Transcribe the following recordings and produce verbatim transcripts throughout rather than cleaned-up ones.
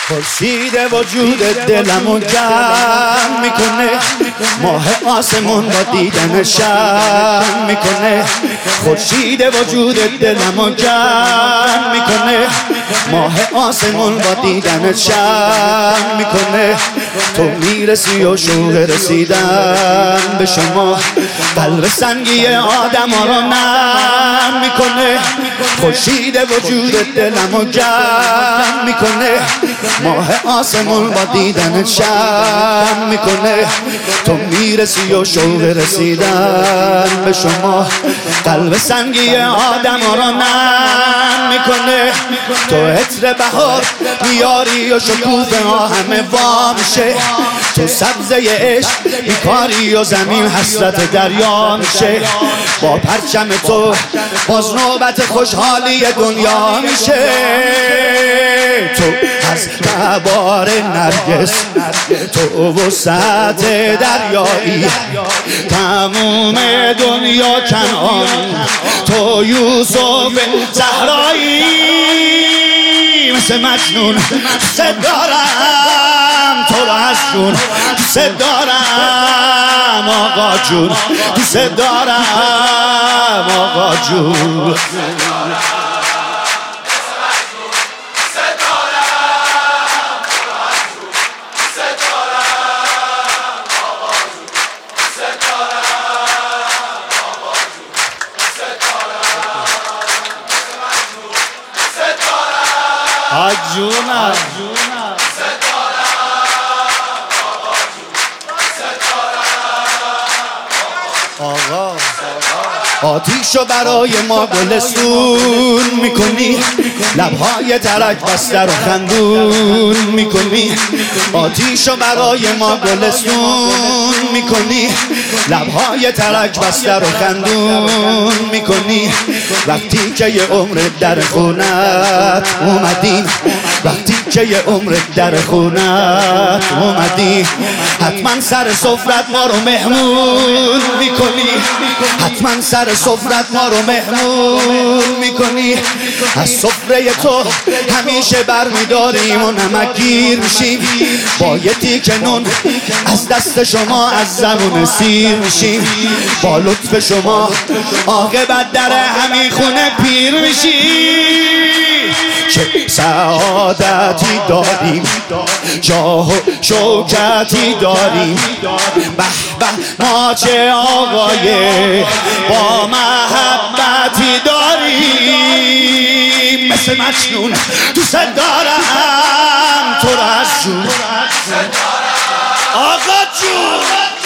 خورشید وجود دلمو گرم میکنه، ماه آسمون با دیدن شرم میکنه. خورشید وجود دلمو گرم میکنه، ماه آسمون با دیدن شرم میکنه. تو میرسی و شوق رسیدن به شما، قلب سنگی آدم ها رو نرم میکنه. خورشید وجود دلمو گرم میکنه، ماه آسمون با دیدن شرم میکنه. تو میرسی و شوق رسیدن به شما، قلب سنگی آدم ها رو نرم میکنه. تو عطر بهار میاری و شکوفه ها همه وا میشه. تو سبزه عشق بیکاری و زمین حسرت دریا میشه. با پرچم تو باز نوبت خوشحالی دنیا میشه. تو از تبار نرگس، تو وسعت دریایی، تموم دنیا کنعان، تو یوسف زهرایی. مثل مجنون دوست دارم تو رو از جون، دوست دارم آقا جون، دوست دارم آقا جون. آجونا آقا آتیشو برای ما گلستون میکنی، لبهای ترک بسته رو خندون میکنی. آتیشو برای ما گلستون میکنی، لبهای ترک بسته رو خندون میکنی. وقتی که یه عمر در خونت اومدی، وقتی که یه عمر در خونت اومدی، حتما سر سفرت ما رو مهمون میکنی، حتما سر سفرت ما رو مهمون میکنی. از سفره تو همیشه برمیداریم و نمکگیر میشیم. با یه تیکه نون از دست شما از زبون سیر میشیم. با لطف شما عاقبت در همین خونه پیر میشیم. چه سعادتی داریم، جاه و شوکتی داریم. به به ما چه آقای با محبتی داریم. مثل مجنون دوست دارم تو رو از جون، آقا جون،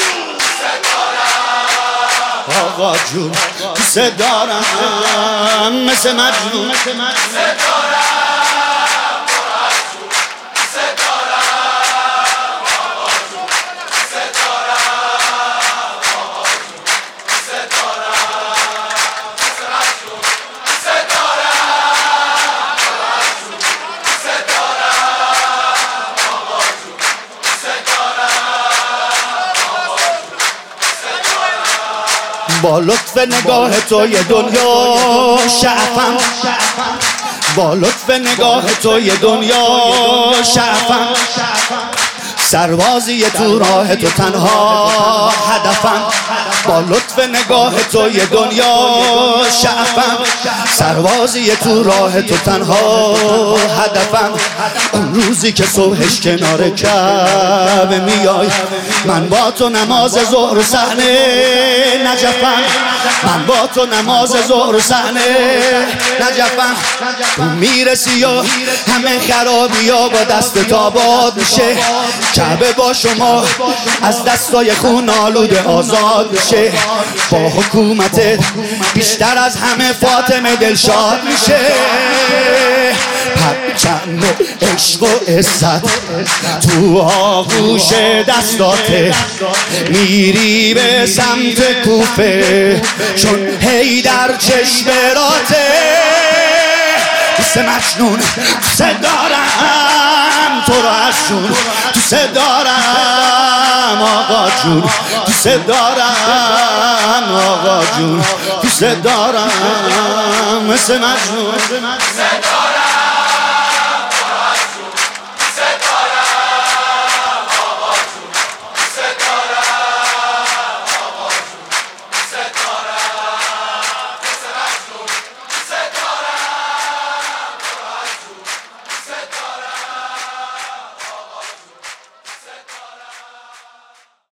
آقا جون دوست دارم. مثل مجنون با لطف نگاه تو یه دنیا شعفم، با لطف نگاه تو یه دنیا شعفم. سربازی تو راه تو تنها هدفم، با لطف نگاه تو یه دنیا شعفم. سربازی تو راه تو تنها هدفم. اون روزی که صبحش کنار کعبه میای، من با تو نماز ظهر صحنه نجفم، من با تو نماز ظهر صحنه نجفم. تو میرسی و همه خرابی ها با دست تاباد میشه. کعبه با شما از دستای خون آلوده آزاد میشه. با حکومتت بیشتر از همه فاطمه دلشاد میشه. پرچم و عشق و عزت تو آغوش دستاته، میری به سمت کوفه چون حیدر چشم راته. دوست مجنون دوست دارم تو رو از جون، دوست دارم آقا جون، دوست دارم آقا جون، دوست دارم. مثل مجنون